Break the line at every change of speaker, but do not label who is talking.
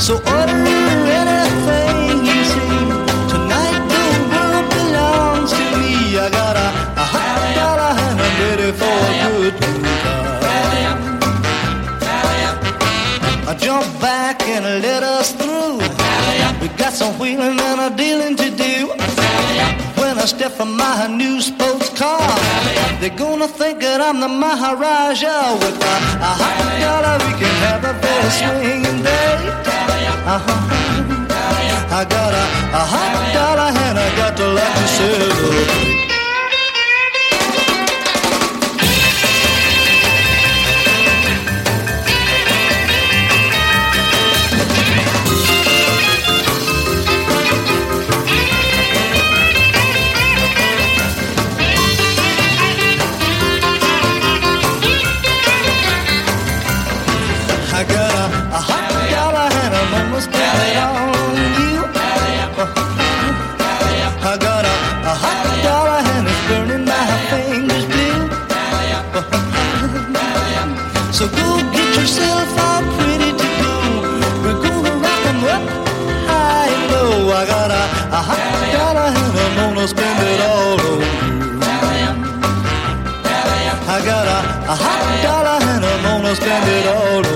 So order anything you see. Tonight the world belongs to me. I got a $100 and I'm ready for a good time. I jump back and let us through. We got some wheeling and a dealing to do. When I step from my new sports car, they're gonna think that I'm the Maharaja. With a $100 we can have a very swinging day. I got a $100 and I got to like to celebrate. I got a $100 and I'm almost spend it on you. I got a $100 and it's burning my fingers blue. So go get yourself all pretty to go. We're gonna rock 'em up high and low. I got a $100 and I'm gonna spend it all on you. I got a $100 and I'm gonna spend it all on you.